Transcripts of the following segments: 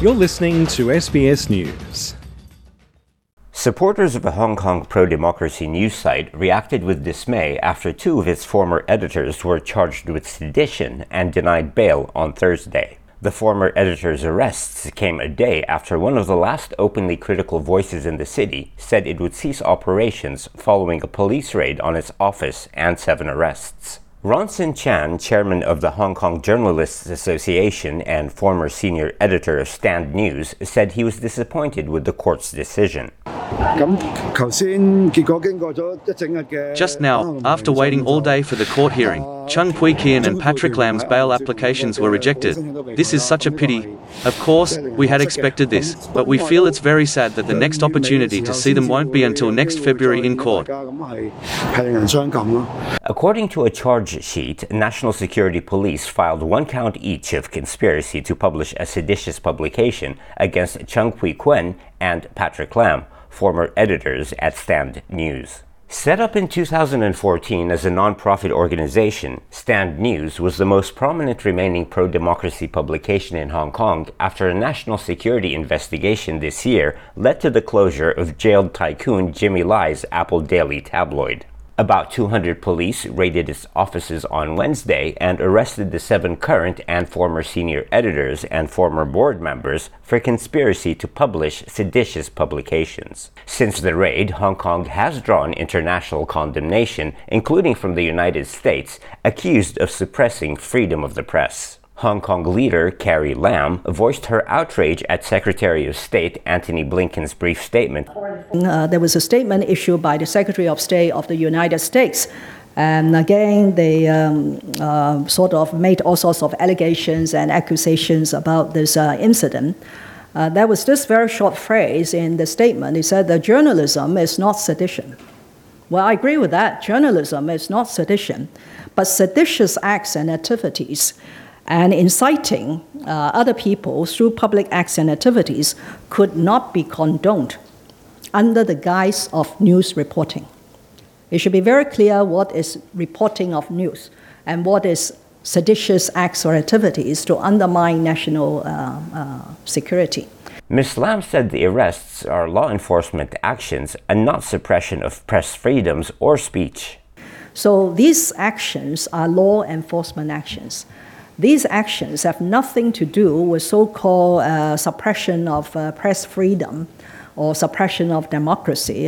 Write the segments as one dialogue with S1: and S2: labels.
S1: You're listening to SBS News.
S2: Supporters of a Hong Kong pro-democracy news site reacted with dismay after two of its former editors were charged with sedition and denied bail on Thursday. The former editor's arrests came a day after one of the last openly critical voices in the city said it would cease operations following a police raid on its office and 7 arrests. Ronson Chan, chairman of the Hong Kong Journalists Association and former senior editor of Stand News, said he was disappointed with the court's decision.
S3: Just now, after waiting all day for the court hearing, Chung Pui Kian and Patrick Lam's bail applications were rejected. This is such a pity. Of course, we had expected this, but we feel it's very sad that the next opportunity to see them won't be until next February in court.
S2: According to a charge sheet, National Security Police filed 1 count each of conspiracy to publish a seditious publication against Chung Pui Kian and Patrick Lam, former editors at Stand News. Set up in 2014 as a non-profit organization, Stand News was the most prominent remaining pro-democracy publication in Hong Kong after a national security investigation this year led to the closure of jailed tycoon Jimmy Lai's Apple Daily tabloid. About 200 police raided its offices on Wednesday and arrested the 7 current and former senior editors and former board members for conspiracy to publish seditious publications. Since the raid, Hong Kong has drawn international condemnation, including from the United States, accused of suppressing freedom of the press. Hong Kong leader Carrie Lam voiced her outrage at Secretary of State Antony Blinken's brief statement.
S4: There was a statement issued by the Secretary of State of the United States. And again, they sort of made all sorts of allegations and accusations about this incident. There was this very short phrase in the statement. It said that journalism is not sedition. Well, I agree with that. Journalism is not sedition. But seditious acts and activities and inciting other people through public acts and activities could not be condoned under the guise of news reporting. It should be very clear what is reporting of news and what is seditious acts or activities to undermine national security.
S2: Ms. Lam said the arrests are law enforcement actions and not suppression of press freedoms or speech.
S4: So these actions are law enforcement actions. These actions have nothing to do with so-called suppression of press freedom or suppression of democracy,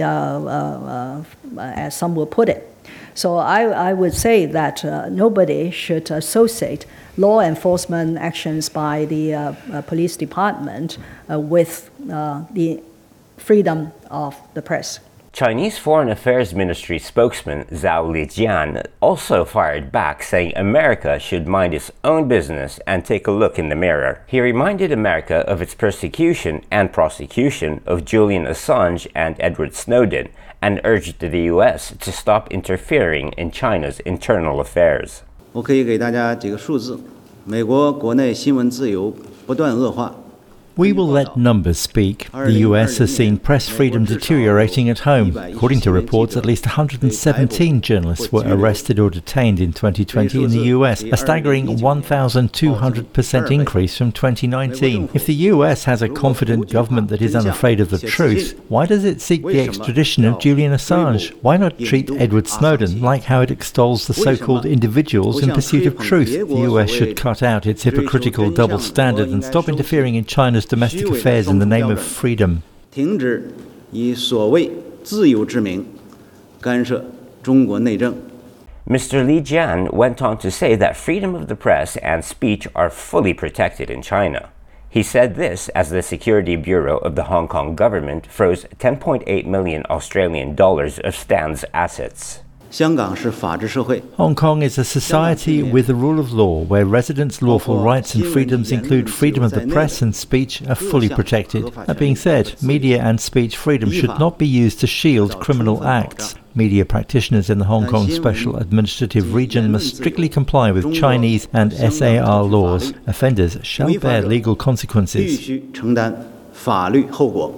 S4: as some will put it. So I would say that nobody should associate law enforcement actions by the police department with the freedom of the press.
S2: Chinese Foreign Affairs Ministry spokesman Zhao Lijian also fired back, saying America should mind its own business and take a look in the mirror. He reminded America of its persecution and prosecution of Julian Assange and Edward Snowden and urged the U.S. to stop interfering in China's internal affairs.
S5: 我可以给大家几个数字，美国国内新闻自由不断恶化。
S6: We will let numbers speak. The US has seen press freedom deteriorating at home. According to reports, at least 117 journalists were arrested or detained in 2020 in the US, a staggering 1,200% increase from 2019. If the US has a confident government that is unafraid of the truth, why does it seek the extradition of Julian Assange? Why not treat Edward Snowden like how it extols the so-called individuals in pursuit of truth? The US should cut out its hypocritical double standard and stop interfering in China's domestic affairs in the name of freedom.
S5: 停止以所谓自由之名干涉中国内政。
S2: Mr. Li Jian went on to say that freedom of the press and speech are fully protected in China. He said this as the Security Bureau of the Hong Kong government froze 10.8 million Australian dollars of Stand's assets.
S5: 香港是法治社会。
S6: Hong Kong is a society with the rule of law, where residents' lawful rights and freedoms include freedom of the press and speech are fully protected. That being said, media and speech freedom should not be used to shield criminal acts. Media practitioners in the Hong Kong Special Administrative Region must strictly comply with Chinese and SAR laws. Offenders shall bear legal consequences.
S5: 必须承担法律后果。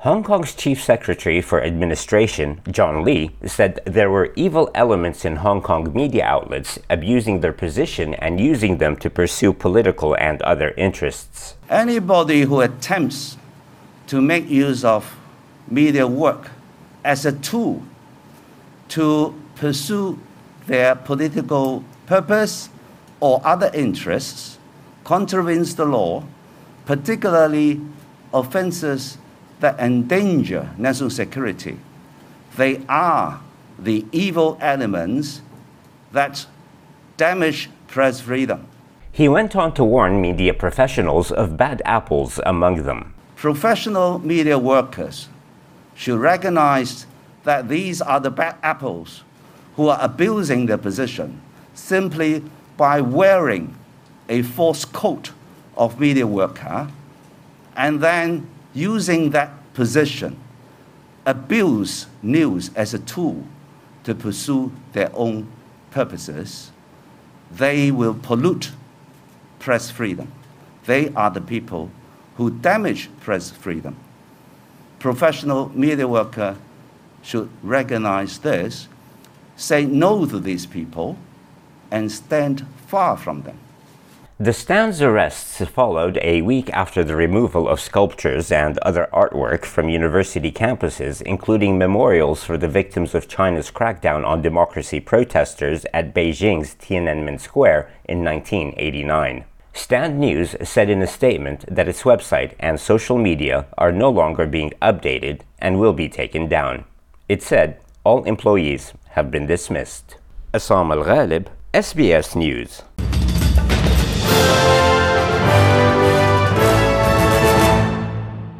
S2: Hong Kong's Chief Secretary for Administration, John Lee, said there were evil elements in Hong Kong media outlets abusing their position and using them to pursue political and other interests.
S7: Anybody who attempts to make use of media work as a tool to pursue their political purpose or other interests contravenes the law, particularly offenses that endanger national security. They are the evil elements that damage press freedom.
S2: He went on to warn media professionals of bad apples among them.
S7: Professional media workers should recognize that these are the bad apples who are abusing their position simply by wearing a false coat of media worker and then using that position, abuse news as a tool to pursue their own purposes. They will pollute press freedom. They are the people who damage press freedom. Professional media worker should recognize this, say no to these people, and stand far from them.
S2: The Stan's arrests followed a week after the removal of sculptures and other artwork from university campuses, including memorials for the victims of China's crackdown on democracy protesters at Beijing's Tiananmen Square in 1989. Stand News said in a statement that its website and social media are no longer being updated and will be taken down. It said all employees have been dismissed. Assam Al-Ghalib, SBS News.